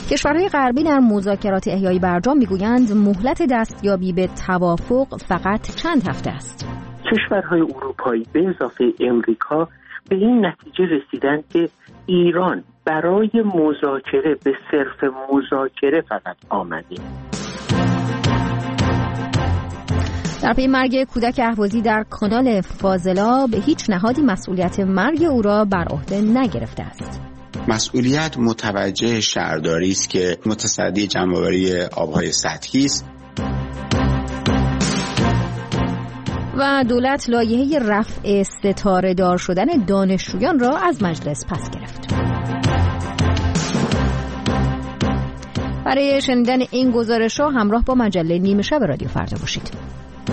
کشورهای غربی در مذاکرات احیای برجام میگویند مهلت دستیابی به توافق فقط چند هفته است. کشورهای اروپایی به اضافه امریکا به این نتیجه رسیدند که ایران برای مذاکره به صرف مذاکره فقط آمده. در پی مرگ کودک اهوازی در کانال فاضلاب هیچ نهادی مسئولیت مرگ او را بر عهده نگرفته است. مسئولیت متوجه شهرداری است که متصدی جمع‌آوری آبهای سطحی است و دولت لایحه رفع ستاره دار شدن دانشجویان را از مجلس پس گرفت. برای شنیدن این گزارش‌ها همراه با مجله نیمه شب رادیو فردا باشید.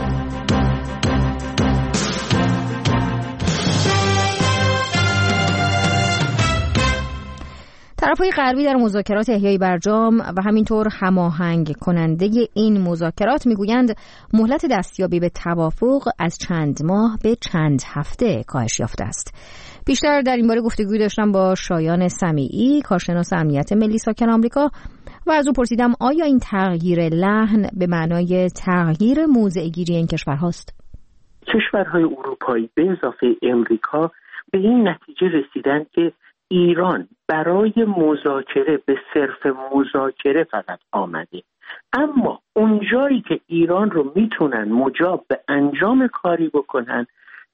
طرف‌های غربی در مذاکرات احیای برجام و همینطور هماهنگ کننده این مذاکرات میگویند مهلت دستیابی به توافق از چند ماه به چند هفته کاهش یافته است. بیشتر در این باره گفتگو داشتم با شایان سمیعی، کارشناس امنیت ملی ساکن آمریکا، و از او پرسیدم آیا این تغییر لحن به معنای تغییر موضع‌گیری این کشورهاست؟ کشورهای اروپایی به اضافه امریکا به این نتیجه رسیدند که ایران برای مذاکره به صرف مذاکره فقط آمده، اما اونجایی که ایران رو میتونن مجاب به انجام کاری بکنن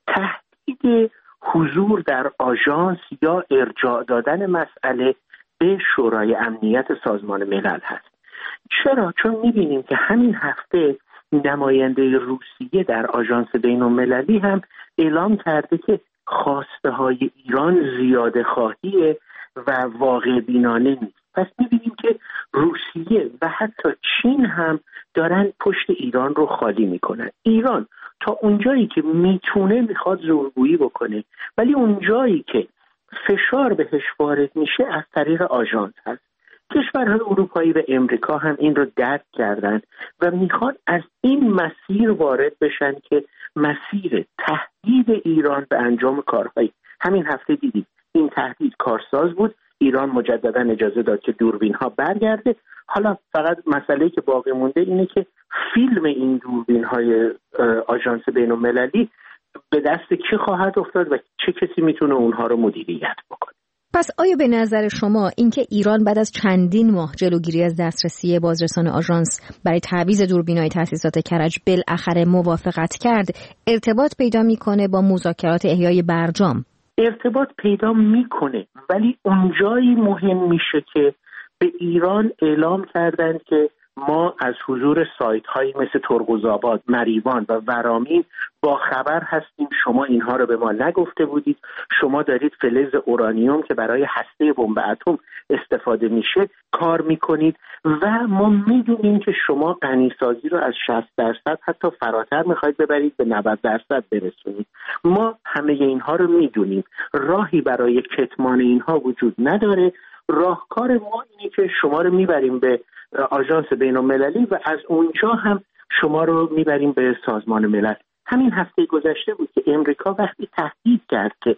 تهدید حضور در آژانس یا ارجاع دادن مسئله به شورای امنیت سازمان ملل هست. چرا؟ چون میبینیم که همین هفته نماینده روسیه در آژانس بین‌المللی هم اعلام کرده که خواسته های ایران زیاده خواهیه و واقع بینانه نیست. پس می‌بینیم که روسیه و حتی چین هم دارن پشت ایران رو خالی میکنن. ایران تا اونجایی که میتونه میخواد زورگویی بکنه، ولی اونجایی که فشار بهش وارد میشه از طریق آژانس هست. کشورهای اروپایی و امریکا هم این رو درک کردن و میخوان از این مسیر وارد بشن که مسیر تهدید ایران به انجام کارهایی. همین هفته دیدید این تهدید کارساز بود، ایران مجددا اجازه داد که دوربین ها برگرده. حالا فقط مسئله که باقی مونده اینه که فیلم این دوربین های آژانس بین‌المللی به دست کی خواهد افتاد و چه کسی میتونه اونها رو مدیریت بکنه. پس آیا به نظر شما اینکه ایران بعد از چندین ماه جلوگیری از دسترسی بازرسان آژانس برای تعویض دوربین‌های تاسیسات کرج بالاخره موافقت کرد ارتباط پیدا میکنه با مذاکرات احیای برجام؟ ارتباط پیدا میکنه، ولی اونجایی مهم میشه که به ایران اعلام کردند که ما از حضور سایت هایی مثل ترقزآباد، مریوان و ورامین با خبر هستیم. شما اینها رو به ما نگفته بودید. شما دارید فلز اورانیوم که برای هسته بمب اتم استفاده میشه کار میکنید و ما میدونیم که شما غنیسازی رو از 60% حتی فراتر میخواید ببرید به 90% برسونید. ما همه اینها رو میدونیم. راهی برای کتمان اینها وجود نداره. راهکار ما اینه که شما رو میبریم به آژانس بین‌المللی و از اونجا هم شما رو میبریم به سازمان ملل. همین هفته گذشته بود که امریکا وقتی تهدید کرد که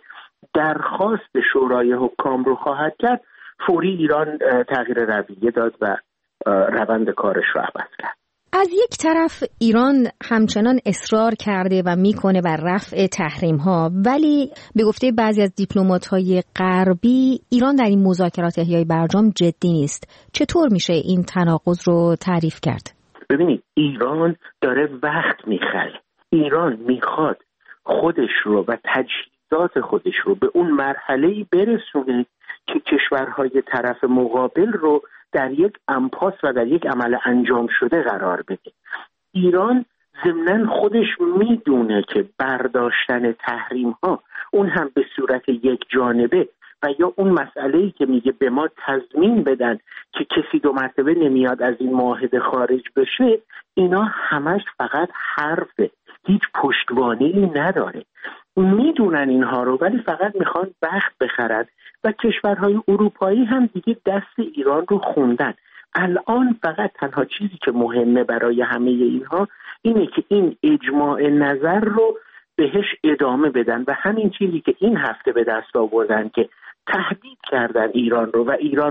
درخواست شورای حکام رو خواهد کرد، فوری ایران تغییر رویه داد و روند کارش رو عوض کرد. از یک طرف ایران همچنان اصرار کرده و میکنه بر رفع تحریم ها، ولی به گفته بعضی از دیپلمات‌های غربی ایران در این مذاکرات احیای برجام جدی نیست. چطور میشه این تناقض رو تعریف کرد؟ ببینید ایران داره وقت میخره. ایران میخواد خودش رو و تجهیزات خودش رو به اون مرحله‌ای برسونه که کشورهای طرف مقابل رو در یک امپاس و در یک عمل انجام شده قرار بده. ایران ضمناً خودش میدونه که برداشتن تحریم ها، اون هم به صورت یک جانبه و یا اون مسئله‌ای که میگه به ما تضمین بدن که کسی 2 مرتبه نمیاد از این معاهده خارج بشه، اینا همش فقط حرفه، هیچ پشتوانه‌ای نداره. میدونن اینها رو، ولی فقط میخوان وقت بخرن و کشورهای اروپایی هم دیگه دست ایران رو خوندن. الان فقط تنها چیزی که مهمه برای همه اینها اینه که این اجماع نظر رو بهش ادامه بدن و همین چیزی که این هفته به دست آوردن که تهدید کردن ایران رو و ایران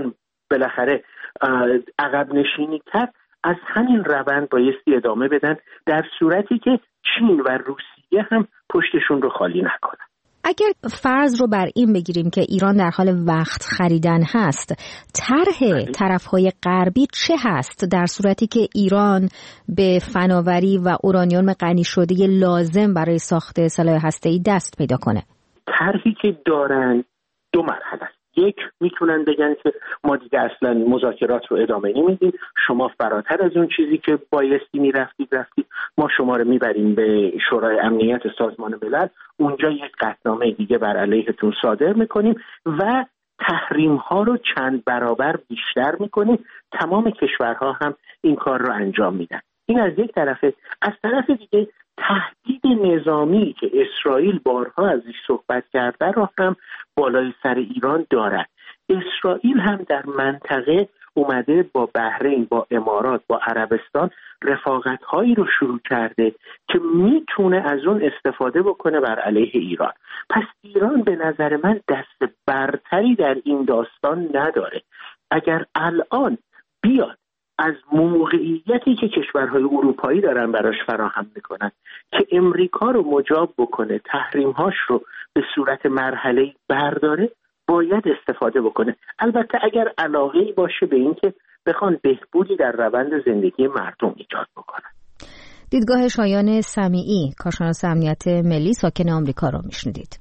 بالاخره عقب نشینی کرد، از همین روند بایستی ادامه بدن در صورتی که چین و روسیه هم پشتشون رو خالی نکنن. اگر فرض رو بر این بگیریم که ایران در حال وقت خریدن هست، طرح طرف‌های غربی چه هست در صورتی که ایران به فناوری و اورانیوم غنی شده لازم برای ساخت سلاح هسته‌ای دست پیدا کنه؟ طرحی که دارن دو مرحله است. یک، میتونن بگن که ما دیگه اصلا مذاکرات رو ادامه نمیدیم، شما فراتر از اون چیزی که بایستی رفتید، ما شما رو میبریم به شورای امنیت سازمان ملل، اونجا یک قطعنامه دیگه بر علیهتون صادر میکنیم و تحریم ها رو چند برابر بیشتر میکنیم. تمام کشورها هم این کار رو انجام میدن. این از یک طرفه. از طرف دیگه تهدید نظامی که اسرائیل بارها ازش صحبت کرده رو هم بالای سر ایران دارد. اسرائیل هم در منطقه اومده با بحرین، با امارات، با عربستان رفاقت‌هایی رو شروع کرده که میتونه از اون استفاده بکنه بر علیه ایران. پس ایران به نظر من دست برتری در این داستان نداره. اگر الان بیاد از موقعیتی که کشورهای اروپایی دارن براش فراهم میکنن که امریکا رو مجاب بکنه، تحریم‌هاش رو به صورت مرحله‌ای برداره، باید استفاده بکنه. البته اگر علاقه‌ای باشه به این که بخوان بهبودی در روند زندگی مردم ایجاد بکنن. دیدگاه شایان سمیعی، کارشناس امنیت ملی ساکن آمریکا رو میشنیدید.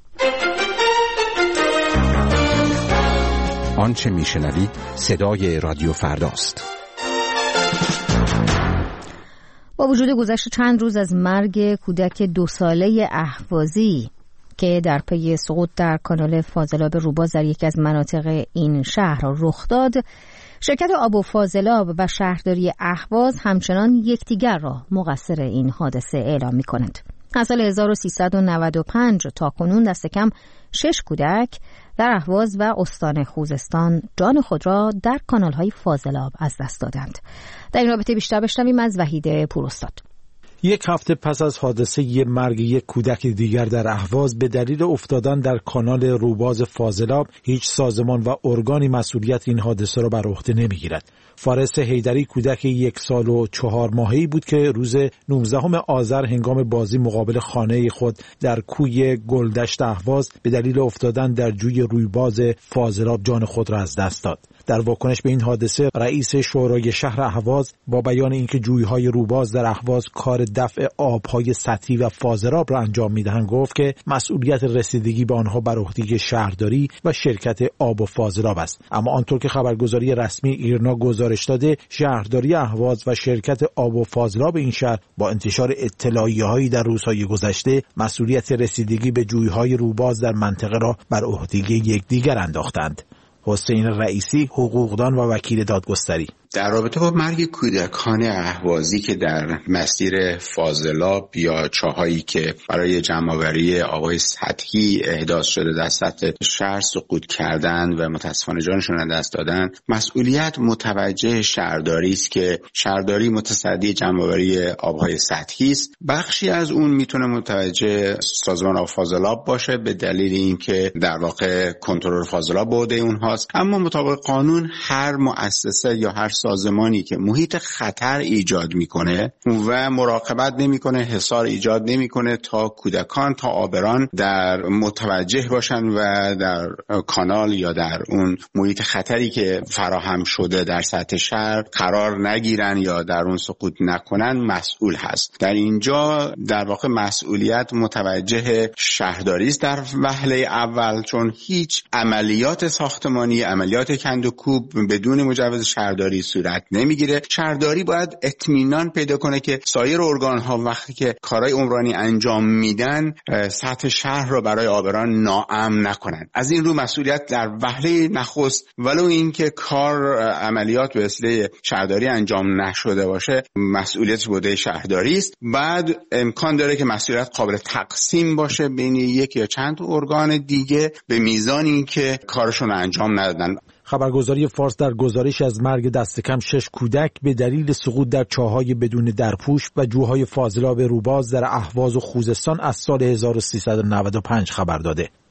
آنچه میشنوید صدای رادیو فرداست. با وجود گذشت چند روز از مرگ کودک 2 ساله اهوازی که در پی سقوط در کانال فاضلاب روباز در یکی از مناطق این شهر رخ داد، شرکت آب و فاضلاب و شهرداری اهواز همچنان یکدیگر را مقصر این حادثه اعلام می‌کنند. از سال 1395 تا کنون دست کم 6 کودک در اهواز و استان خوزستان جان خود را در کانال‌های فاضلاب از دست دادند. در این رابطه بیشتر بشنویم از وحید پوراستاد. یک هفته پس از حادثه مرگ یک کودک دیگر در اهواز به دلیل افتادن در کانال روباز فاضلاب، هیچ سازمان و ارگانی مسئولیت این حادثه را بر عهده نمیگیرد. فارس حیدری کودک 1 سال و 4 ماهه‌ای بود که روز 19 آذر هنگام بازی مقابل خانه خود در کوی گلدشت اهواز به دلیل افتادن در جوی روباز فاضلاب جان خود را از دست داد. در واکنش به این حادثه، رئیس شورای شهر اهواز با بیان اینکه جویهای روباز در اهواز کار دفع آبهای سطحی و فاضلاب را انجام میدهند، گفت که مسئولیت رسیدگی به آنها بر عهده شهرداری و شرکت آب و فاضلاب است. اما آنطور که خبرگزاری رسمی ایرنا گزارش داده، شهرداری اهواز و شرکت آب و فاضلاب این شهر با انتشار اطلاعیه‌هایی در روزهای گذشته مسئولیت رسیدگی به جویهای روباز در منطقه را بر عهده یکدیگر انداختند. حسین رئیسی، حقوقدان و وکیل دادگستری: در رابطه با مرگ کودکان اهوازی که در مسیر فاضلاب یا چاهایی که برای جمع‌آوری آب‌های سطحی احداث شده در سطح شهر سقوط کردند و متاسفانه جانشون را دست دادند، مسئولیت متوجه شهرداری است که شهرداری متصدی جمع‌آوری آب‌های سطحی است. بخشی از اون میتونه متوجه سازمان آب فاضلاب باشه به دلیل اینکه در واقع کنترل فاضلاب به عهده اونهاست، اما مطابق قانون هر مؤسسه یا هر سازمانی که محیط خطر ایجاد میکنه و مراقبت نمیکنه، حصار ایجاد نمیکنه تا کودکان، تا آبران در متوجه باشن و در کانال یا در اون محیط خطری که فراهم شده در سطح شهر قرار نگیرن یا در اون سقوط نکنن، مسئول هست. در اینجا در واقع مسئولیت متوجه شهرداری است در وهله اول، چون هیچ عملیات ساختمانی، عملیات کند و کوب بدون مجوز شهرداری صورت نمیگیره. شهرداری باید اطمینان پیدا کنه که سایر ارگان‌ها وقتی که کارهای عمرانی انجام میدن سطح شهر رو برای آبران ناامن نکنن. از این رو مسئولیت در وهله نخست، ولو اینکه کار عملیات به وسیله شهرداری انجام نشده باشه، مسئولیت به عهده شهرداری است. بعد امکان داره که مسئولیت قابل تقسیم باشه بین یک یا چند ارگان دیگه به میزانی که کارشون انجام ندادن. خبرگزاری فارس در گزارش از مرگ دست کم 6 کودک به دلیل سقوط در چاه‌های بدون درپوش و جوهای فاضلاب روباز در اهواز و خوزستان از سال 1395 خبر داده.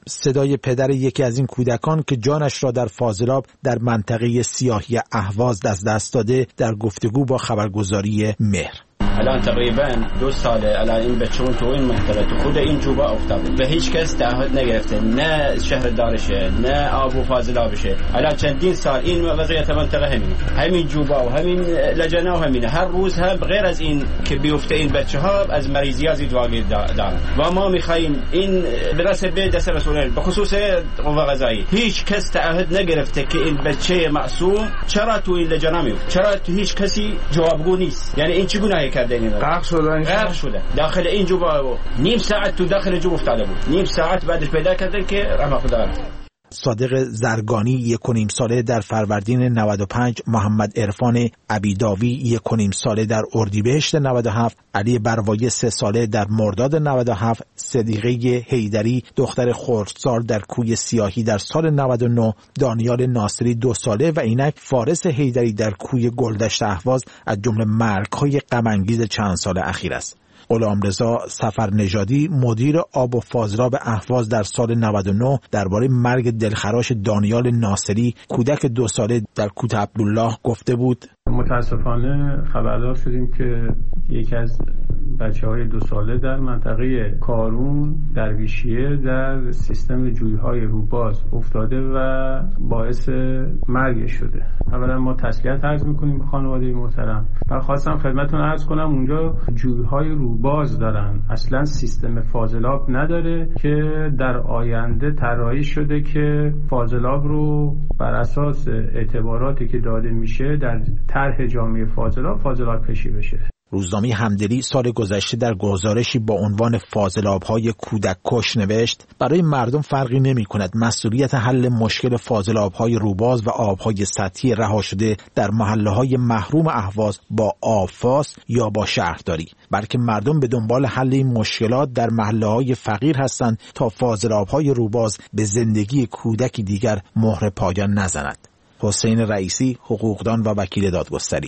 صدای پدر یکی از این کودکان که جانش را در فاضلاب در منطقه سیاهی اهواز دست داده در گفتگو با خبرگزاری مهر. الان تقریبا 2 ساله الان این بچه‌ون تو این منطقه تو خود این جوبا افتاده و هیچ کس تعهد نگرفته، نه شهر دارشه نه آب و فاضلابشه. الان چندین سال این وضعیت منطقه همین جوبا و همین لجنه و همینه. هر روز هم غیر از این که بیفته این بچه‌ها از مریضی‌ها زیادگیر دارن و ما می‌خوایم این برسه به دست مسئولین به خصوص قوه قضایی. هیچ کس تعهد نگرفته که این بچه معصوم چرا تو این لجنه میفته، چرا تو هیچ کسی جوابگو نیست. یعنی این چه گناهی غرق شده داخل این جوبا. نیم ساعت تو داخل جوب افتاده بود، نیم ساعت بعدش پیدا کردن که رحمت خدا. صادق زرگانی 1.5 ساله در فروردین 95، محمد عرفان عبیداوی 1.5 ساله در اردیبهشت 97، علی بروایی 3 ساله در مرداد 97، صدیقه حیدری دختر خردسال در کوی سیاهی در سال 99، دانیال ناصری 2 ساله و اینک فارس حیدری در کوی گلدشت اهواز از جمله مرگ‌های غم‌انگیز چند سال اخیر است. غلامرضا سفرنژادی مدیر آب و فاضلاب اهواز در سال 99 درباره مرگ دلخراش دانیال ناصری کودک 2 ساله در کوت عبدالله گفته بود: متاسفانه خبردار شدیم که یکی از بچه‌های 2 ساله در منطقه کارون درویشیه در سیستم جوی‌های روباز افتاده و باعث مرگ شده. اولا ما تسلیت عرض می‌کنیم به خانواده محترم و خواستم خدمتتون عرض کنم اونجا جوی‌های روباز دارن، اصلا سیستم فاضلاب نداره که در آینده طراحی شده که فاضلاب رو بر اساس اعتباراتی که داده میشه در طرح جامعه فاضلاب کشی بشه. روزنامه همدلی سال گذشته در گزارشی با عنوان فاضلاب‌های کودک کش نوشت: برای مردم فرقی نمی‌کند مسئولیت حل مشکل فاضلاب‌های روباز و آب‌های سطحی رها شده در محله‌های محروم اهواز با آبفاس یا با شهرداری، بلکه مردم به دنبال حل این مشکلات در محله‌های فقیر هستند تا فاضلاب‌های روباز به زندگی کودکی دیگر مهر پایان نزند. حسین رئیسی، حقوقدان و وکیل دادگستری: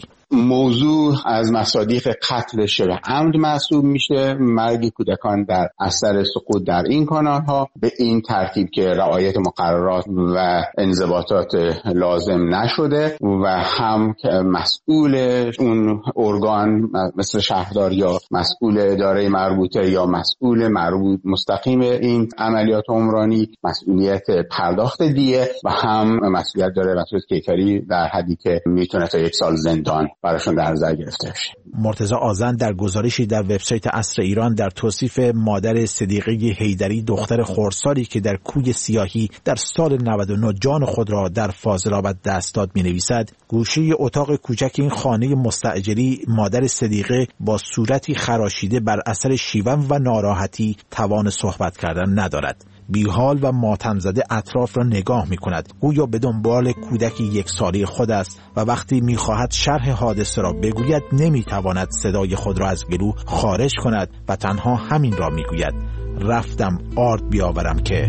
موضوع از مصادیق قتل شبه عمد محسوب میشه. مرگ کودکان در اثر سقوط در این کانالها به این ترتیب که رعایت مقررات و انضباطات لازم نشده و هم مسئول اون ارگان مثل شهردار یا مسئول اداره مربوطه یا مسئول مربوط مستقیم این عملیات عمرانی مسئولیت پرداخت دیه و هم مسئولیت داره مسئول کیفری در حدی که میتونه تا 1 سال زندان براشون در نظر گرفته بشه. مرتضی آذن در گزارشی در وبسایت عصر ایران در توصیف مادر صدیقه حیدری دختر خردسالی که در کوی سیاهی در سال 99 جان خود را در فاضلاب دست داد می‌نویسد: گوشه اتاق کوچک این خانه مستاجری مادر صدیقه با صورتی خراشیده بر اثر شیون و ناراحتی توان صحبت کردن ندارد. بیحال و ماتم زده اطراف را نگاه می کند، گویا به دنبال کودکی 1 ساله خود است و وقتی می خواهد شرح حادثه را بگوید نمی تواند صدای خود را از گلو خارج کند و تنها همین را می گوید: رفتم آرد بیاورم که.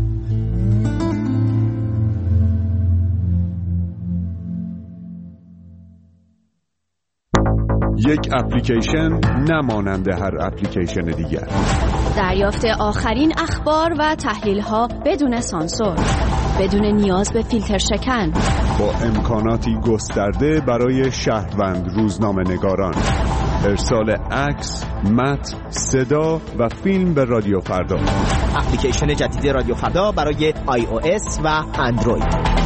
یک اپلیکیشن نمانند هر اپلیکیشن دیگر. دریافت آخرین اخبار و تحلیل‌ها بدون سانسور، بدون نیاز به فیلتر شکن، با امکاناتی گسترده برای شهروند روزنامه‌نگاران. ارسال عکس، متن، صدا و فیلم به رادیو فردا. اپلیکیشن جدید رادیو فردا برای iOS و اندروید.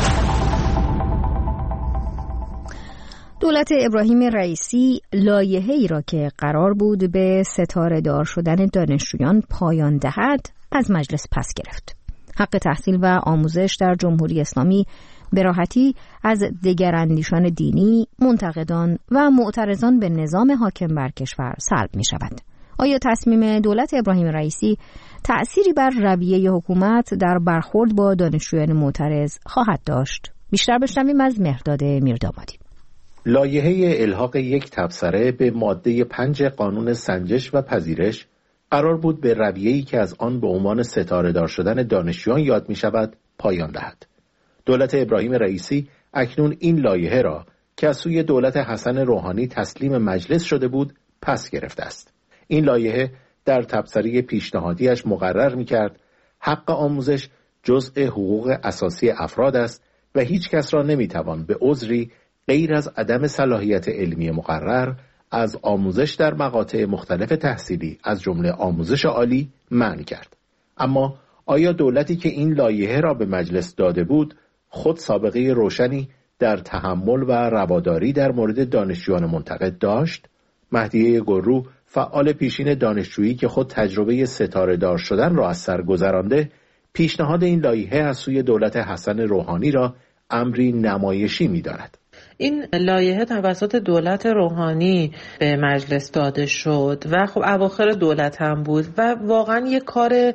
دولت ابراهیم رئیسی لایحه‌ای را که قرار بود به ستاره دار شدن دانشجویان پایان دهد از مجلس پس گرفت. حق تحصیل و آموزش در جمهوری اسلامی به راحتی از دگراندیشان دینی، منتقدان و معترضان به نظام حاکم بر کشور سلب می شود. آیا تصمیم دولت ابراهیم رئیسی تأثیری بر رویه حکومت در برخورد با دانشجویان معترض خواهد داشت؟ بیشتر بشنویم از مهرداد میردامادی. لایحه الحاق یک تبصره به ماده 5 قانون سنجش و پذیرش قرار بود به رویه‌ای که از آن به عنوان ستاره دار شدن دانشجویان یاد می شود پایان دهد. دولت ابراهیم رئیسی اکنون این لایحه را که از سوی دولت حسن روحانی تسلیم مجلس شده بود پس گرفته است. این لایحه در تبصره پیشنهادیش مقرر می کرد حق آموزش جزء حقوق اساسی افراد است و هیچ کس را نمیتوان به عذری غیر از عدم صلاحیت علمی مقرر از آموزش در مقاطع مختلف تحصیلی از جمله آموزش عالی منع کرد. اما آیا دولتی که این لایحه را به مجلس داده بود خود سابقه روشنی در تحمل و رواداری در مورد دانشجویان منتقد داشت؟ مهدیه گلرو، فعال پیشین دانشجویی که خود تجربه ستاره دار شدن را از سر گذرانده، پیشنهاد این لایحه از سوی دولت حسن روحانی را امری نمایشی می‌داند. این لایحه توسط دولت روحانی به مجلس داده شد و خب اواخر دولت هم بود و واقعا یک کار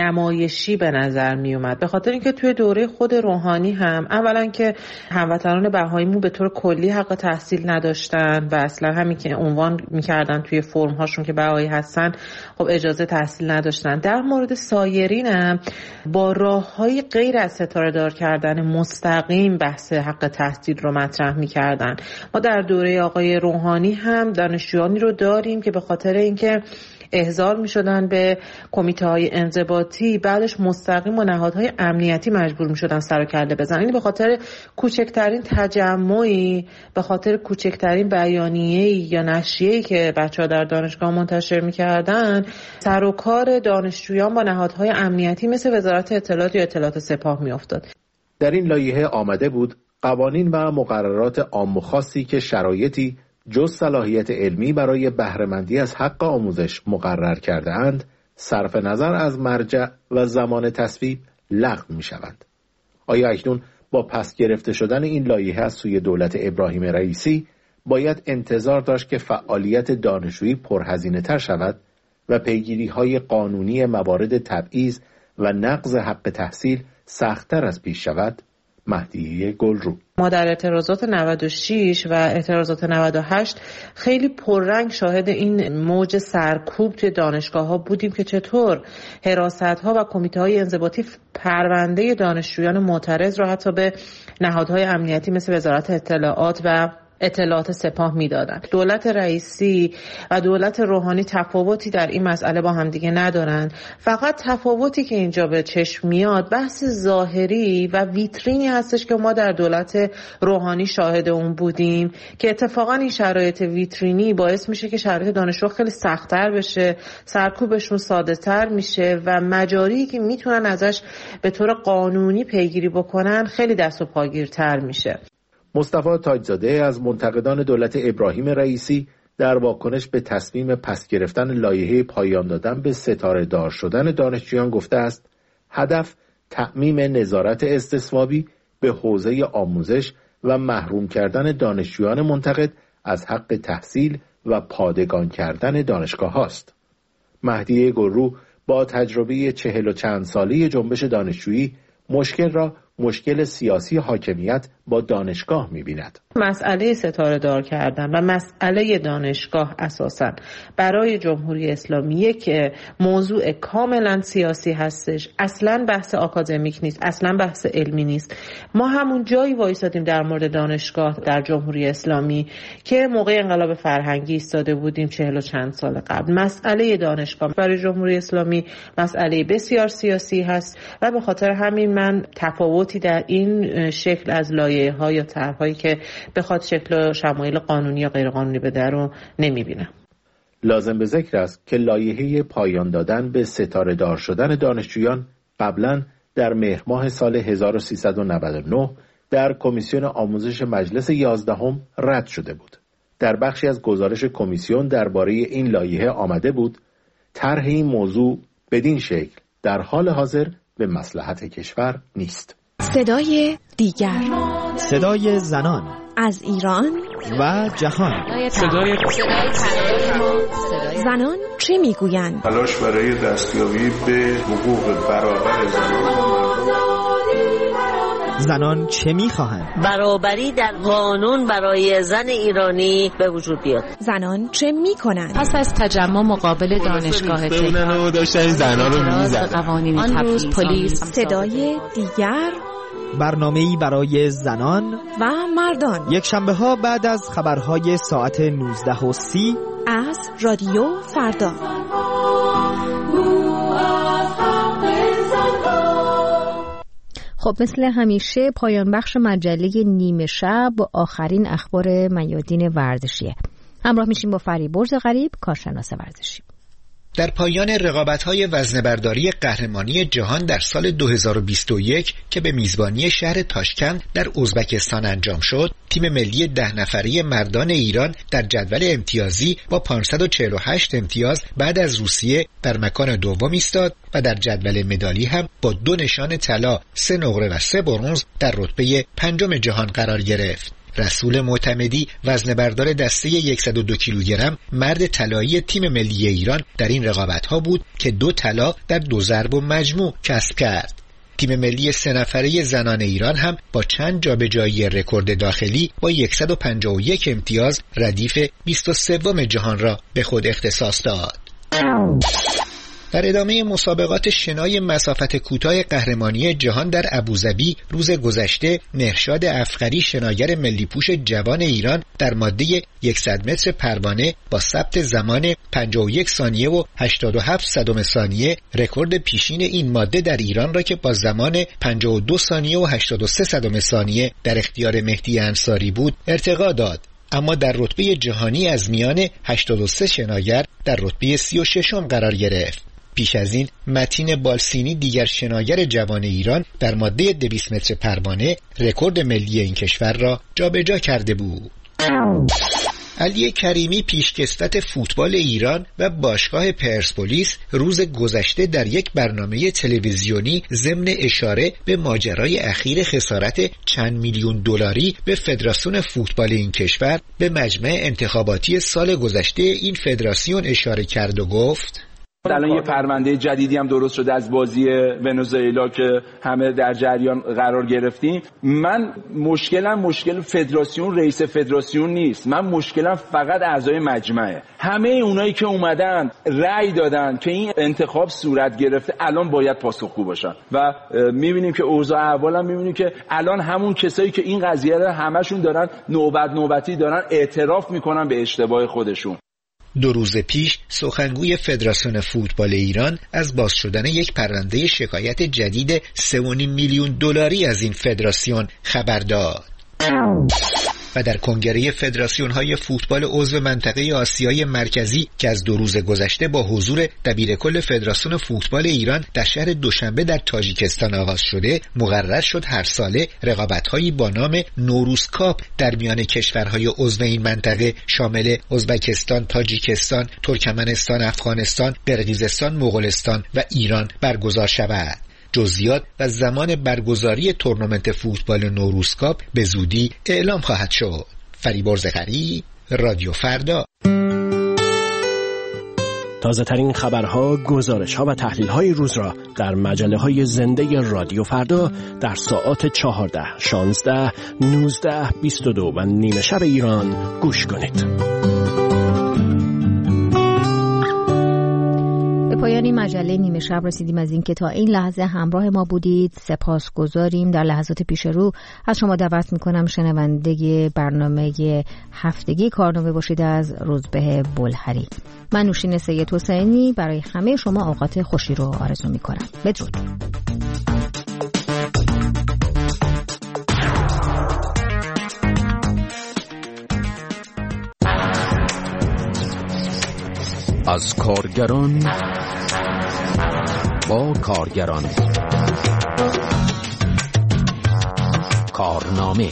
نمایشی به نظر می اومد، به خاطر اینکه توی دوره خود روحانی هم اولا که هموطنان بهاییمون به طور کلی حق تحصیل نداشتن و اصلا همین که عنوان میکردن توی فرم هاشون که بهایی هستن خب اجازه تحصیل نداشتن. در مورد سایرین هم با راههای غیر از ستاره دار کردن مستقیم بحث حق تحصیل رو مطرح می‌کردن. ما در دوره آقای روحانی هم دانشجویانی رو داریم که به خاطر اینکه احضار می‌شدن به کمیته‌های انضباطی بعدش مستقیم با نهادهای امنیتی مجبور می‌شدن سر و کله بزنن. این به خاطر کوچکترین تجمعی، به خاطر کوچکترین بیانیه‌ای یا نشریه‌ای که بچه‌ها در دانشگاه منتشر می‌کردن، سر و کار دانشجویان با نهادهای امنیتی مثل وزارت اطلاعات یا اطلاعات سپاه می‌افتاد. در این لایحه آمده بود قوانین و مقررات عام و خاصی که شرایطی جز صلاحیت علمی برای بهره‌مندی از حق آموزش مقرر کرده اند، صرف نظر از مرجع و زمان تصویب لغو می‌شوند. آیا اکنون با پس گرفته شدن این لایحه از سوی دولت ابراهیم رئیسی باید انتظار داشت که فعالیت دانشجویی پرهزینه‌تر شود و پیگیری‌های قانونی موارد تبعیض و نقض حق تحصیل سخت‌تر از پیش شود؟ مهدیه گلرو: ما در اعتراضات 96 و اعتراضات 98 خیلی پررنگ شاهد این موج سرکوب توی دانشگاه‌ها بودیم که چطور حراست‌ها و کمیته‌های انضباطی پرونده دانشجویان معترض را حتی به نهادهای امنیتی مثل وزارت اطلاعات و اطلاعات سپاه میدادن. دولت رئیسی و دولت روحانی تفاوتی در این مسئله با هم دیگه ندارن. فقط تفاوتی که اینجا به چشم میاد بحث ظاهری و ویترینی هستش که ما در دولت روحانی شاهد اون بودیم که اتفاقا این شرایط ویترینی باعث میشه که شرایط دانشجو خیلی سخت‌تر بشه، سرکوبشون ساده‌تر میشه و مجاری که میتونن ازش به طور قانونی پیگیری بکنن خیلی دست و پاگیرتر میشه. مصطفی تاجزاده از منتقدان دولت ابراهیم رئیسی در واکنش به تصمیم پس گرفتن لایحه پایان دادن به ستاره دار شدن دانشجویان گفته است هدف تعمیم نظارت استصوابی به حوزه آموزش و محروم کردن دانشجویان منتقد از حق تحصیل و پادگان کردن دانشگاه هاست. مهدیه گلرو با تجربه 40 و چند ساله جنبش دانشجویی مشکل را مشکل سیاسی حاکمیت با دانشگاه می‌بیند. مسئله ستاره دار کردن و مسئله دانشگاه اساساً برای جمهوری اسلامی یک موضوع کاملا سیاسی هستش. اصلاً بحث آکادمیک نیست، اصلاً بحث علمی نیست. ما همون جایی وایسادیم در مورد دانشگاه در جمهوری اسلامی که موقع انقلاب فرهنگی ایستاده بودیم 40 و چند سال قبل. مسئله دانشگاه برای جمهوری اسلامی مسئله بسیار سیاسی هست و به خاطر همین من تفاوتی در این شکل از لایحه‌ها یا طرح‌هایی که بخواد شکل و شمایل قانونی یا غیر قانونی بده رو نمی‌بینم. لازم به ذکر است که لایحه پایان دادن به ستاره دار شدن دانشجویان قبلا در مهر ماه سال 1399 در کمیسیون آموزش مجلس 11 رد شده بود. در بخشی از گزارش کمیسیون درباره این لایحه آمده بود طرح این موضوع بدین شکل در حال حاضر به مصلحت کشور نیست. صدای دیگر، صدای زنان از ایران و جهان، صدای زنان چه میگویند؟ تلاش برای دستیابی به حقوق برابر زنان چه میخواهند؟ برابری در قانون برای زن ایرانی به وجود بیاد. زنان چه میکنند؟ پس از تجمع مقابل دانشگاه تهران داشتن زنان رو میزدن. قوانین تبعیض، پلیس. صدای دیگر، برنامه‌ای برای زنان و مردان، یک شنبه ها بعد از خبرهای ساعت 19:30 از رادیو فردا. خب مثل همیشه پایان بخش مجله نیمه شب با آخرین اخبار میادین ورزشیه. همراه میشیم با فریبرز غریب، کارشناس ورزشی. در پایان رقابت‌های وزنه‌برداری قهرمانی جهان در سال 2021 که به میزبانی شهر تاشکند در ازبکستان انجام شد، تیم ملی 10 نفره مردان ایران در جدول امتیازی با 548 امتیاز بعد از روسیه در مکان دوم ایستاد و در جدول مدالی هم با 2 نشان طلا، 3 نقره و 3 برنز در رتبه 5 جهان قرار گرفت. رسول معتمدی وزنه‌بردار دسته 102 کیلوگرم مرد طلایی تیم ملی ایران در این رقابت‌ها بود که 2 طلا در 2 ضرب و مجموع کسب کرد. تیم ملی 3 نفره زنان ایران هم با چند جابجایی رکورد داخلی با 151 امتیاز ردیف 23 جهان را به خود اختصاص داد. در ادامه مسابقات شنای مسافت کوتاه قهرمانی جهان در ابوظبی روز گذشته، مهرشاد افخری شناگر ملی پوش جوان ایران در ماده 100 متر پروانه با ثبت زمان 51 ثانیه و 87 صدم ثانیه رکورد پیشین این ماده در ایران را که با زمان 52 ثانیه و 83 صدم ثانیه در اختیار مهدی انصاری بود ارتقا داد، اما در رتبه جهانی از میان 83 شناگر در رتبه 36 قرار گرفت. پیش از این متین بالسینی دیگر شناگر جوان ایران در ماده 200 متر پروانه رکورد ملی این کشور را جابجا کرده بود. علی کریمی پیشکسوت فوتبال ایران و باشگاه پرسپولیس روز گذشته در یک برنامه تلویزیونی ضمن اشاره به ماجرای اخیر خسارت چند میلیون دلاری به فدراسیون فوتبال این کشور به مجمع انتخاباتی سال گذشته این فدراسیون اشاره کرد و گفت: الان یه پرونده جدیدی هم درست شده از بازی ونزوئلا که همه در جریان قرار گرفتیم. من مشکل فدراسیون، رئیس فدراسیون نیست. من مشکلم فقط اعضای مجمعه. همه اونایی که اومدن رأی دادن که این انتخاب صورت گرفته الان باید پاسخگو باشن و میبینیم که اوضاع احوال هم میبینیم که الان همون کسایی که این قضیه رو همشون دارن نوبتی دارن اعتراف میکنن به اشتباه خودشون. 2 روز پیش سخنگوی فدراسیون فوتبال ایران از باز شدن یک پرونده شکایت جدید 3.5 میلیون دلاری از این فدراسیون خبر داد. و در کنگره فدراسیون‌های فوتبال عضو منطقه آسیای مرکزی که از 2 روز گذشته با حضور دبیرکل فدراسیون فوتبال ایران در شهر دوشنبه در تاجیکستان آغاز شده، مقرر شد هر ساله رقابت‌هایی با نام نوروز کاپ در میان کشورهای عضو این منطقه شامل ازبکستان، تاجیکستان، ترکمنستان، افغانستان، قرقیزستان، مغولستان و ایران برگزار شود. جزئیات و زمان برگزاری تورنمنت فوتبال نوروز کاپ به زودی اعلام خواهد شد. فریبرز غریب، رادیو فردا. تازه ترین خبرها، گزارش‌ها و تحلیل‌های روز را در مجله‌های زنده رادیو فردا در ساعات 14، 16، 19، 22 و نیمه شب ایران گوش کنید. پایان مجله نیمه شب رسیدیم. از اینکه تا این لحظه همراه ما بودید سپاسگزاریم. در لحظات پیش رو از شما دعوت میکنم شنونده برنامه هفتگی کارنامه باشید از روزبه بلهری. من نوشین سید حسینی برای همه شما اوقات خوشی رو آرزو میکنم. بدرود. از کارگران با کارگران. کارنامه.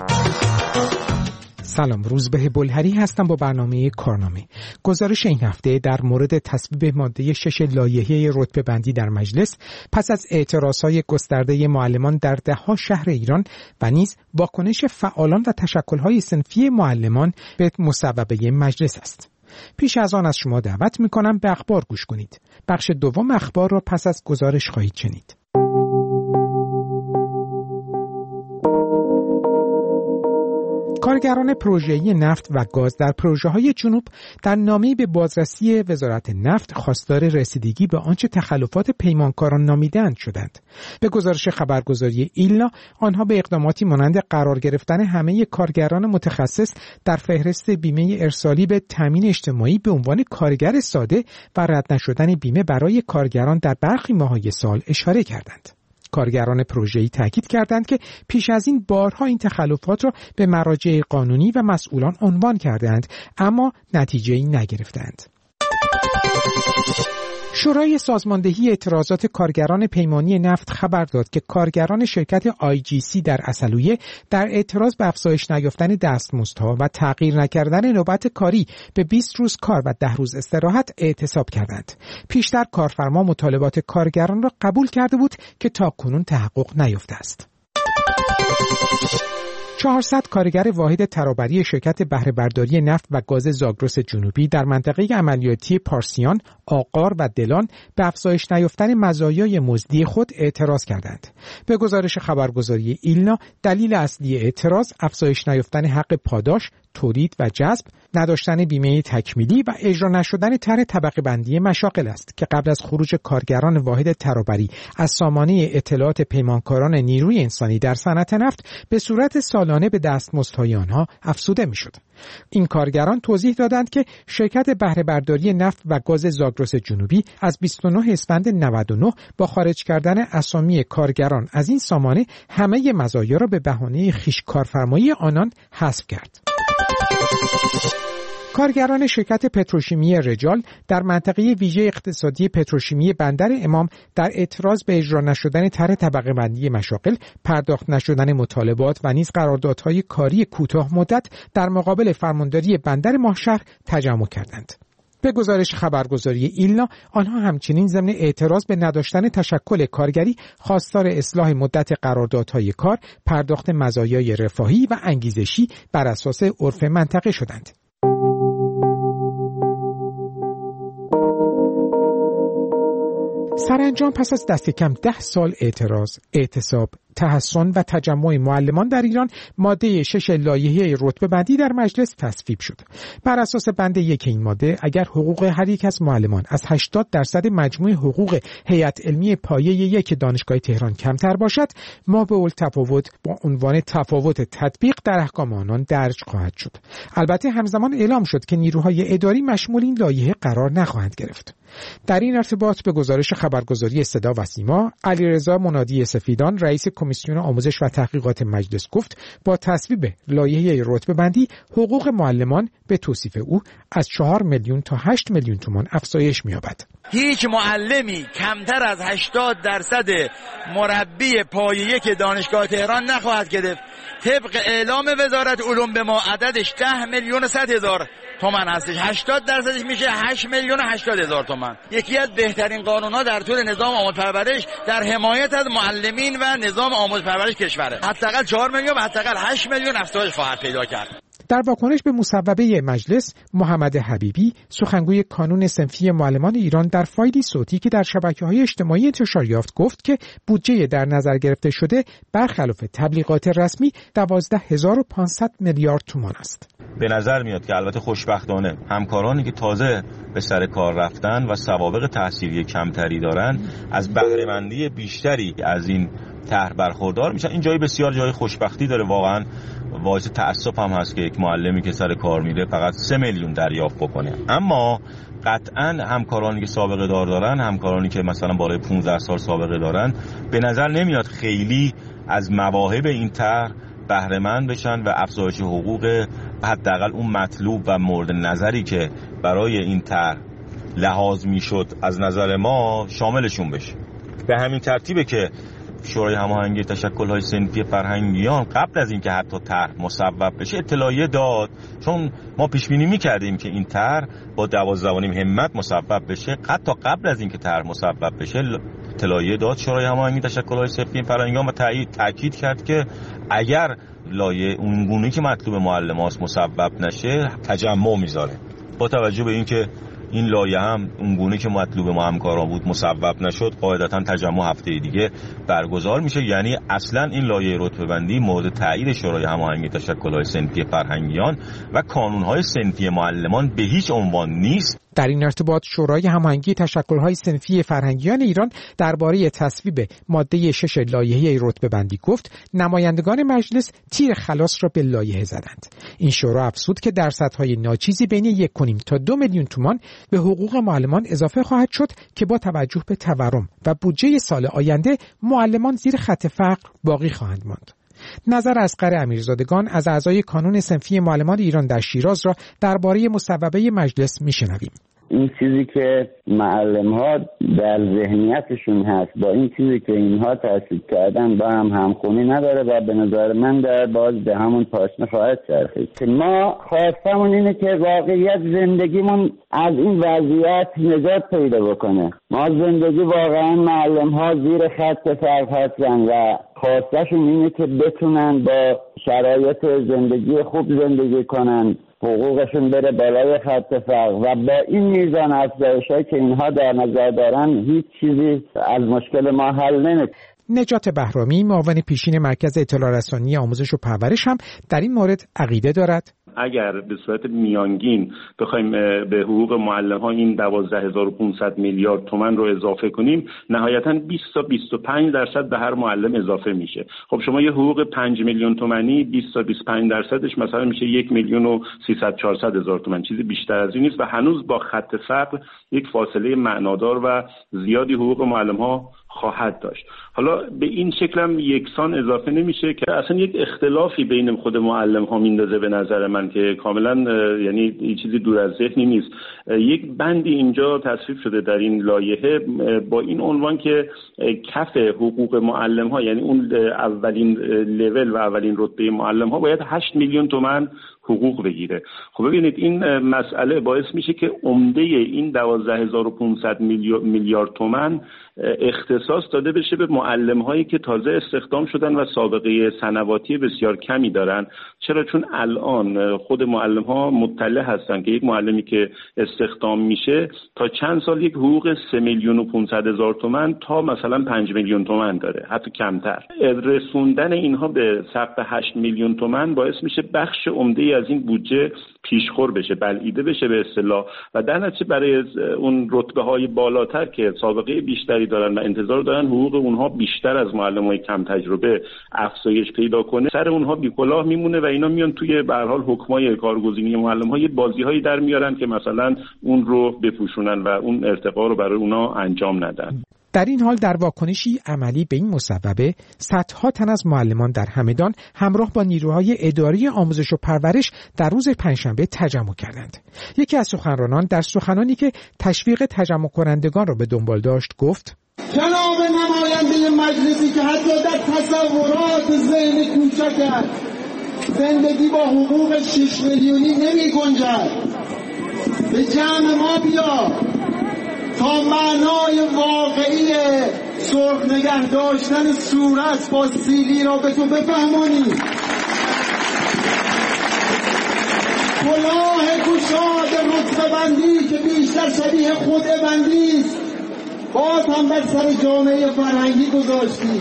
سلام، روزبه بلهری هستم با برنامه کارنامه. گزارش این هفته در مورد تصویب ماده 6 لایحه رتبه بندی در مجلس پس از اعتراضهای گسترده معلمان در ده‌ها شهر ایران و نیز واکنش فعالان و تشکل‌های صنفی معلمان به مصوبه مجلس است. پیش از آن از شما دعوت می‌کنم به اخبار گوش کنید. بخش دوم اخبار را پس از گزارش خواهید شنید. کارگران پروژه‌ای نفت و گاز در پروژه‌های جنوب در نامه‌ای به بازرسی وزارت نفت خواستار رسیدگی به آنچه تخلفات پیمانکاران نامیده‌اند شدند. به گزارش خبرگزاری ایلنا، آنها به اقداماتی مانند قرار گرفتن همه کارگران متخصص در فهرست بیمه ارسالی به تامین اجتماعی به عنوان کارگر ساده و رد نشدن بیمه برای کارگران در برخی ماه‌های سال اشاره کردند. کارگران پروژه‌ای تاکید کردند که پیش از این بارها این تخلفات را به مراجع قانونی و مسئولان عنوان کردند، اما نتیجه‌ای نگرفتند. شورای سازماندهی اعتراضات کارگران پیمانی نفت خبر داد که کارگران شرکت IGC در عسلویه در اعتراض به افزایش نیافتن دستمزدها و تغییر نکردن نوبت کاری به 20 روز کار و 10 روز استراحت اعتصاب کردند. پیشتر کارفرما مطالبات کارگران را قبول کرده بود که تاکنون تحقق نیافته است. 400 کارگر واحد ترابری شرکت بهره برداری نفت و گاز زاگرس جنوبی در منطقه عملیاتی پارسیان، آقار و دلان به افزایش نیافتن مزایای مزدی خود اعتراض کردند. به گزارش خبرگزاری ایلنا، دلیل اصلی اعتراض افزایش نیافتن حق پاداش، تولید و جذب، نداشتن بیمه تکمیلی و اجرا نشدن طرح طبقه بندی مشاغل است که قبل از خروج کارگران واحد ترابری از سامانه اطلاعات پیمانکاران نیروی انسانی در صنعت نفت به صورت سالانه به دستمزدهای آنها افزوده میشد. این کارگران توضیح دادند که شرکت بهره برداری نفت و گاز زاگرس جنوبی از 29 اسفند 99 با خارج کردن اسامی کارگران از این سامانه همه مزایا را به بهانه خویش کارفرمایی آنان حذف کرد. کارگران شرکت پتروشیمی رجال در منطقه ویژه اقتصادی پتروشیمی بندر امام در اعتراض به اجرا نشدن طرح طبقه بندی مشاغل، پرداخت نشدن مطالبات و نیز قراردادهای کاری کوتاه مدت در مقابل فرمانداری بندر ماهشهر تجمع کردند. به گزارش خبرگزاری ایلنا، آنها همچنین ضمن اعتراض به نداشتن تشکل کارگری خواستار اصلاح مدت قراردادهای کار، پرداخت مزایای رفاهی و انگیزشی بر اساس عرف منطقه شدند. سرانجام پس از دست کم 10 سال اعتراض، اعتصاب، تحصن و تجمع معلمان در ایران، ماده 6 لایحه رتبه بندی در مجلس تصویب شد. بر اساس بند 1 این ماده، اگر حقوق هر یک از معلمان از 80% مجموع حقوق هیئت علمی پایه 1 دانشگاه تهران کمتر باشد، مابع‌التفاوت با عنوان تفاوت تطبیق در احکام آنان درج خواهد شد. البته همزمان اعلام شد که نیروهای اداری مشمول این لایحه قرار نخواهند گرفت. در این ارتباط به گزارش خبرگزاری صدا و سیما، علیرضا منادی سفیدان، رئیس کمیسیون آموزش و تحقیقات مجلس گفت با تصویب لایحه رتبه بندی حقوق معلمان به توصیف او از 4 میلیون تا 8 میلیون تومان افزایش می‌یابد. هیچ معلمی کمتر از 80% مربی پایه 1 دانشگاه تهران نخواهد گرفت. طبق اعلام وزارت علوم به ما عددش 10 میلیون و 100 هزار تومان هستش. 80% میشه 8 میلیون و 80 هزار تومان. یکی از بهترین قانون‌ها در طول نظام آموزش پرورش در حمایت از معلمین و نظام آموزش پرورش کشوره. حداقل 4 میلیون و حداقل 8 میلیون افزایش خواهد پیدا کرد. در واکنش به مصوبه مجلس، محمد حبیبی، سخنگوی کانون صنفی معلمان ایران، در فایلی صوتی که در شبکه‌های اجتماعی انتشار یافت گفت که بودجه در نظر گرفته شده برخلاف تبلیغات رسمی 12500 میلیارد تومان است. به نظر میاد که البته خوشبختانه همکارانی که تازه به سر کار رفتن و سوابق تحصیلی کمتری دارن از بهره‌مندی بیشتری از این طرح برخوردار میشن. این جای بسیار جای خوشبختی داره. واقعا باعث تأسف هم هست که یک معلمی که سر کار میره فقط 3 میلیون دریافت بکنه. اما قطعا همکارانی که سابقه دار دارن، همکارانی که مثلا بالای 15 سال سابقه دارن، به نظر نمیاد خیلی از مواهب این طرح بهره مند بشن و افزایش حقوق حداقل اون مطلوب و مورد نظری که برای این طرح لحاظ میشد از نظر ما شاملشون بشه. به همین ترتیبه که شورای هماهنگی تشکل‌های صنفی فرهنگیان قبل از اینکه حتی طرح مصوب بشه اطلاعیه داد، چون ما پیش بینی می‌کردیم که این طرح با 12.5 همت مصوب بشه. حتی قبل از اینکه طرح مصوب بشه اطلاعیه داد شورای هماهنگی تشکل‌های صنفی فرهنگیان و تأکید کرد که اگر لایحه اونگونه که مطلوب معلم‌هاست مصوب نشه تجمع میذاره. با توجه به اینکه این لایحه هم اونگونه که مطلوب ما همکاران بود مصوب نشد، قاعدتاً تجمع هفته دیگه برگزار میشه. یعنی اصلا این لایحه رتبه بندی مورد تایید شورای هماهنگی تشکل‌های صنفی فرهنگیان و کانون‌های صنفی معلمان به هیچ عنوان نیست. در این ارتباط شورای هماهنگی تشکل‌های صنفی فرهنگیان ایران درباره تصویب ماده 6 لایحه رتبه‌بندی گفت نمایندگان مجلس تیر خلاص را به لایحه زدند. این شورا افزود که درصدهای ناچیزی بین 1.5 تا 2 میلیون تومان به حقوق معلمان اضافه خواهد شد که با توجه به تورم و بودجه سال آینده معلمان زیر خط فقر باقی خواهند ماند. نظر اصغر امیرزادگان از اعضای کانون صنفی معلمان ایران در شیراز را درباره مصوبه مجلس میشنویم. این چیزی که معلم‌ها در ذهنیتشون هست با این چیزی که اینها تأسیس کردن با هم همخونی نداره و به نظر من در باز به همون پاشنه خواهد چرخید. ما خواستمون اینه که واقعیت زندگیمون از این وضعیت نجات پیدا بکنه. ما زندگی واقعا معلم‌ها زیر خط فقر هستن و خواستشون اینه که بتونن با شرایط زندگی خوب زندگی کنن، حقوقشون بره بالای خط فقر و با این میزان افزایش‌هایی که اینها در نظر دارن هیچ چیزی از مشکل ما حل نمیشه. نجات بهرامی معاون پیشین مرکز اطلاع رسانی آموزش و پرورش هم در این مورد عقیده دارد. اگر به صورت میانگین بخوایم به حقوق معلم‌ها این 12500 میلیارد تومان رو اضافه کنیم، نهایتاً 20 تا 25% به هر معلم اضافه میشه. خب شما یه حقوق 5 میلیون تومانی 20 تا 25%ش مثلا میشه 1,300,000-400,000 تومان، چیزی بیشتر از این نیست و هنوز با خط فقر یک فاصله معنادار و زیادی حقوق معلم‌ها خواهد داشت. حالا به این شکل هم یکسان اضافه نمیشه که اصلا یک اختلافی بین خود معلم ها میندازه به نظر من که کاملا یعنی این چیزی دور از ذهنی نیست. یک بندی اینجا تصویب شده در این لایحه با این عنوان که کف حقوق معلم ها، یعنی اون اولین لول و اولین رتبه معلم ها باید 8 میلیون تومان حقوق بگیره. خب ببینید این مسئله باعث میشه که عمده این 12500 میلیارد تومان اختصاص داده بشه به معلم هایی که تازه استخدام شدن و سابقه سنواتی بسیار کمی دارن. چرا؟ چون الان خود معلم ها مطلع هستن که یک معلمی که استخدام میشه تا چند سال یک حقوق 3,500,000 تومان تا مثلا 5 میلیون تومان داره، حتی کمتر. رسوندن اینها به سقف 8 میلیون تومان باعث میشه بخش عمده از این بودجه پیشخور بشه، بلعیده بشه به اصطلاح و در نتیجه برای اون رتبه های بالاتر که سابقه بیشتری دارن و انتظار دارن حقوق اونها بیشتر از معلمای کم تجربه افزایش پیدا کنه، سر اونها بی‌کلاه میمونه و اینا میان توی به هر حال حکمای کارگزینی معلم‌ها یه بازی‌هایی در میارن که مثلا اون رو بپوشونن و اون ارتقا رو برای اونها انجام ندن. در این حال در واکنشی عملی به این مصوبه صدها تن از معلمان در همدان همراه با نیروهای اداری آموزش و پرورش در روز پنجشنبه تجمع کردند. یکی از سخنرانان در سخنانی که تشویق تجمع کنندگان را به دنبال داشت گفت: جناب نماینده مجلسی که حتی در تصورات ذهن کوچک زندگی با حقوق 6 میلیونی نمی گنجد، به جمع ما بیا تا معنای واقعی سرخ نگه داشتن صورت با سیلی را به تو بفهمانی. کلاه گشاد رتبه‌بندی که بیشتر شبیه خودبندی است باز هم بر سر جامعه فرهنگی گذاشتی.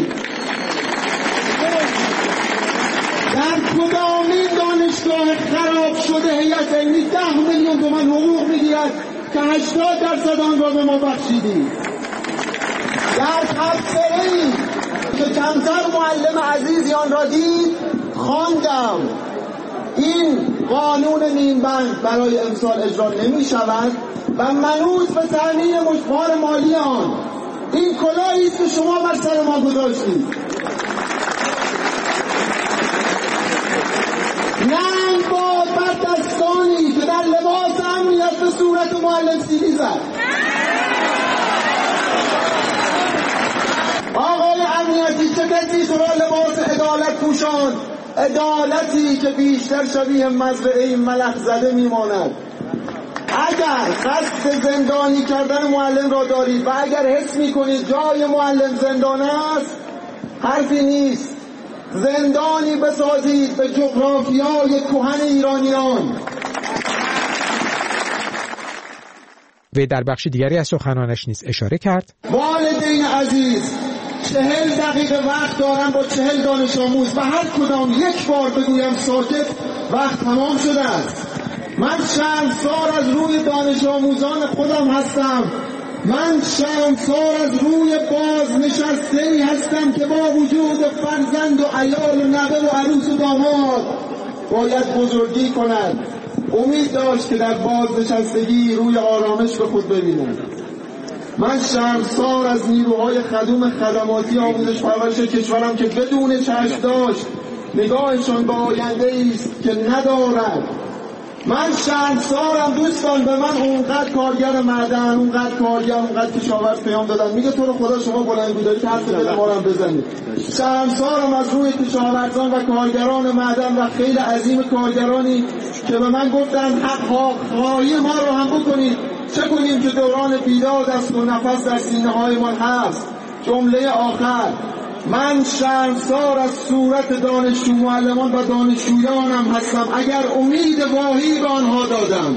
در کدامین دانشگاه خراب شده هیئت علمی 10 میلیون تومان حقوق میگیرد که 80% آن را به ما بخشیدی؟ در تبصره‌ای که کمتر معلم عزیزی آن را دید خواندم این قانون نیمبند برای امسال اجرا نمی شود و منوط به تامین مشوار مالی آن. این کلاهی است که شما بر سر ما گذاشتید. ننگ باد بر دستانی که در لباس امنیت به صورت معلم سیلی زد. آقای امنیتی چه کسی تو را لباس عدالت پوشاند؟ عدالتی که بیشتر شبیه مزرعه ملخ زده میماند. اگر قصد زندانی کردن معلم را دارید و اگر حس میکنید جای معلم زندان است، حرفی نیست. زندانی بسازید به جغرافیای کهن ایرانیان. و در بخش دیگری از سخنانش نیز اشاره کرد: والدین عزیز، 40 دقیقه وقت دارم با 40 دانش آموز و هر کدام یک بار بگویم ساکت، وقت تمام شده است. من شرمسار از روی دانش آموزان خودم هستم. من شرمسار از روی بازنشسته‌ای هستم که با وجود فرزند و عیال و نوه و عروس و داماد باید بزرگی کند. امید داشت که در بازنشستگی روی آرامش به خود ببینم. من شرمسار از نیروهای خدوم خدماتی آموزش پرورش کشورم که بدون چشم داشت نگاهشان به آینده‌ای است که ندارد. من شرمسارم دوستان، به من اونقدر کارگر معدن، اونقدر کارگر، اونقدر کشاورز پیام دادن، میگه تو رو خدا شما بلندگو دارید حرف دل ما رو هم بزنید. شرمسارم از روی کشاورزان و کارگران معدن و خیلی عظیم کارگرانی که به من گفتن حق خواهی ما رو هم بکنید. چه کنیم که دوران بیداد است و نفس در سینه های ما هست. جمله آخر، من شرمسار از صورت دانشجو معلمان و دانشجویانم هستم اگر امید واهی به آنها دادم.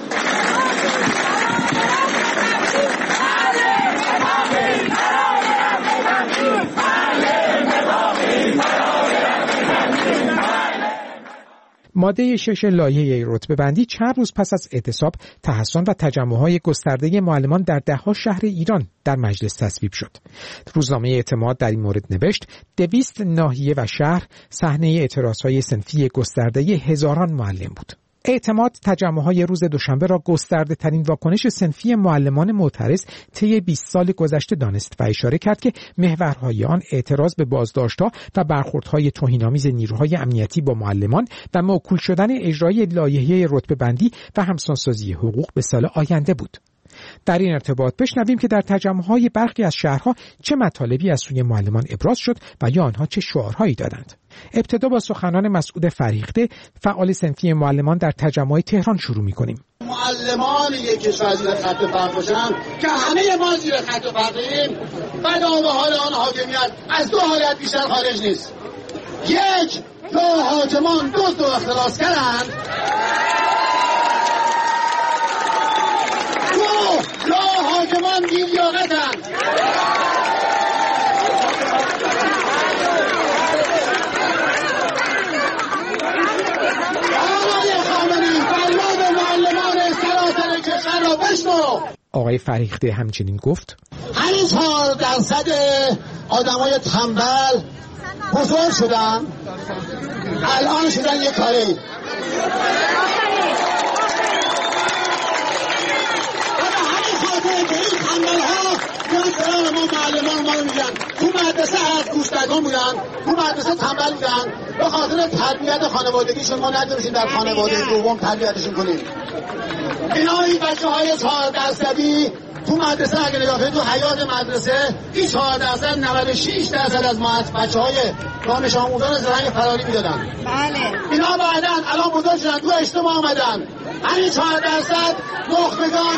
ماده 6 لایحه رتبه‌بندی چند روز پس از اعتصاب، تحصن و تجمع‌های گسترده معلمان در ده‌ها شهر ایران در مجلس تصویب شد. روزنامه اعتماد در این مورد نوشت 200 ناحیه و شهر صحنه اعتراض‌های صنفی گسترده هزاران معلم بود. اعتماد تجمع‌های روز دوشنبه را گسترده ترین واکنش صنفی معلمان معترض طی 20 سال گذشته دانست و اشاره کرد که محورهای آن اعتراض به بازداشت‌ها و برخوردهای توهین‌آمیز نیروهای امنیتی با معلمان و موکول شدن اجرای لایحه رتبه‌بندی و همسانسازی حقوق به سال آینده بود. در این ارتباط بشنویم که در تجمع‌های برخی از شهرها چه مطالبی از سوی معلمان ابراز شد و یا آنها چه شعارهایی دادند. ابتدا با سخنان مسعود فریخته، فعال صنفی معلمان در تجمع تهران شروع می‌کنیم. معلمان یک کشور زیر خط فقر باشن که همه ما زیر خط فقریم و به حال آن حاکمیت از دو حالت بیشتر خارج نیست. یک، یا حاکمان دزد و اختلاس کردند، دو، یا حاکمان بی‌لیاقتند. آقای فریخته همچنین گفت 5% آدمای تنبل بزرگ شدن، الان شدن یک کاری. ما معلمان ما رو میگن تو مدرسه هست گوشتگان بودن، تو مدرسه تنبل بودن، به خاطر تربیت خانوادگیشون ما نتونستیم در خانواده دوم تربیتشون کنیم. اینا این بچه های 4% تو مدرسه اگه نگاه کنید تو حیات مدرسه این 4% 96% از بچه های دانش آموزان زرنگ فراری میدادن. بله. اینا بعدن الان بزرگ شدن تو اجتماع آمدن، همین 4% نخبگان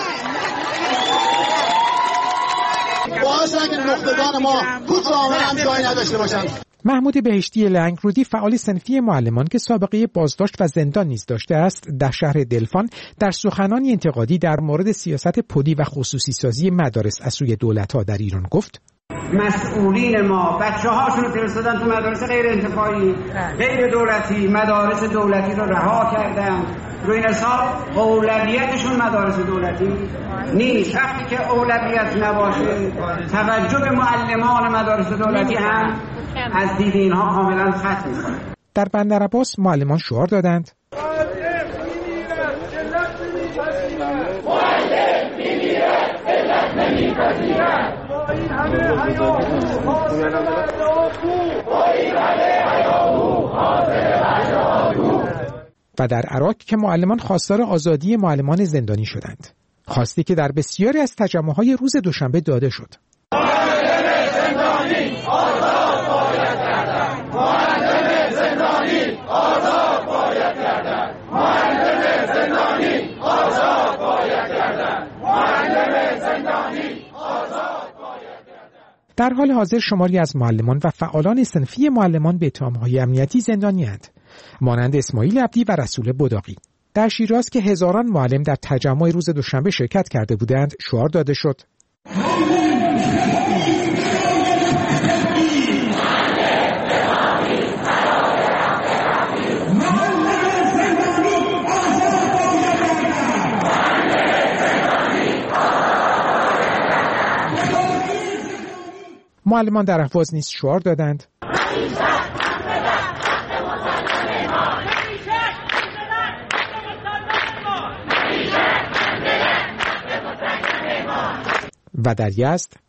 باعث که نخبگان ما تو جامعه هم جایی نداشته باشن. محمود بهشتی لنگرودی، فعال صنفی معلمان که سابقه بازداشت و زندان نیز داشته است، در شهر دلفان در سخنانی انتقادی در مورد سیاست پلی و خصوصی سازی مدارس از سوی دولت‌ها در ایران گفت: مسئولین ما بچه‌هاشون رو فرستادن تو مدارس غیر انتفاعی، غیر دولتی، مدارس دولتی رو رها کردن. روی این حساب اولویتشون مدارس دولتی نیست. وقتی که اولویت نباشه توجه به معلمان مدارس دولتی هم از دید اینها کاملا ختم می‌کنه. در بندرعباس معلمان شعار دادند: معلم می‌میرد، علت نمی‌پذیرد. و در عراق که معلمان خواستار آزادی معلمان زندانی شدند، خواستی که در بسیاری از تجمع‌های روز دوشنبه داده شد. معلم زندانی آزاد باید کردن، معلم زندانی آزاد باید کردن، معلم زندانی آزاد باید کردن، معلم زندانی آزاد باید کردن. در حال حاضر شماری از معلمان و فعالان صنفی معلمان به اتهام‌های امنیتی زندانی‌اند، مانند اسماعیل عبدی و رسول بداقی. در شیراز که هزاران معلم در تجمع روز دوشنبه شرکت کرده بودند، شعار داده شد: معلمان در اهواز نیز شعار دادند و در یزد